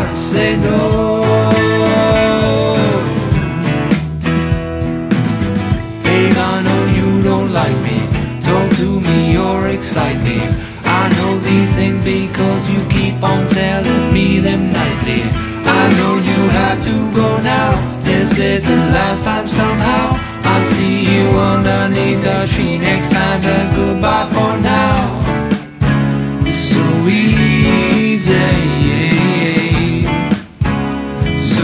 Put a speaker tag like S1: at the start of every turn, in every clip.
S1: hard to say no. Babe, I know you don't like me. Talk to me or excite me. I know these things because you keep on telling me them nightly. I know you have to go now. This is the last time somehow. I'll see you underneath the tree next time, but goodbye for now. It's so easy, so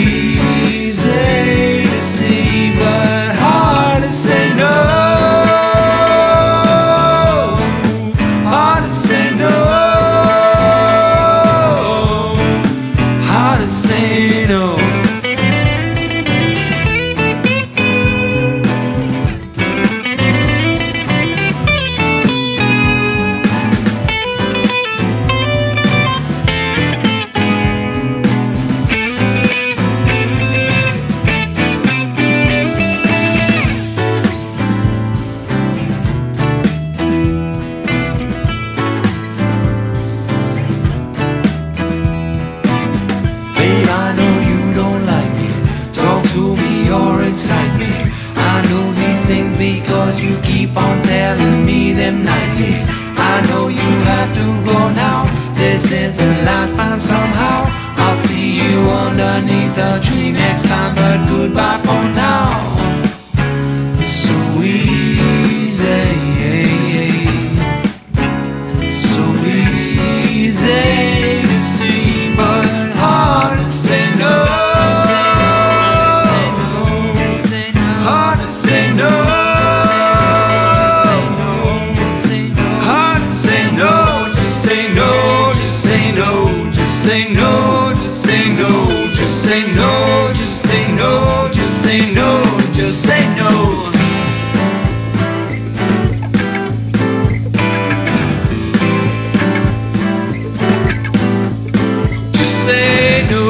S1: easy to see, but hard to say no. Hard to say no. Hard to say no. Excite me. I know these things because you keep on telling me them nightly. I know you have to go now. This is the last time somehow. I'll see you underneath the tree next time, but goodbye for now. It's so easy, so easy to see, but hard to say no. Say no, just say no, just say no, just say no, just say no, just say no. Just say no.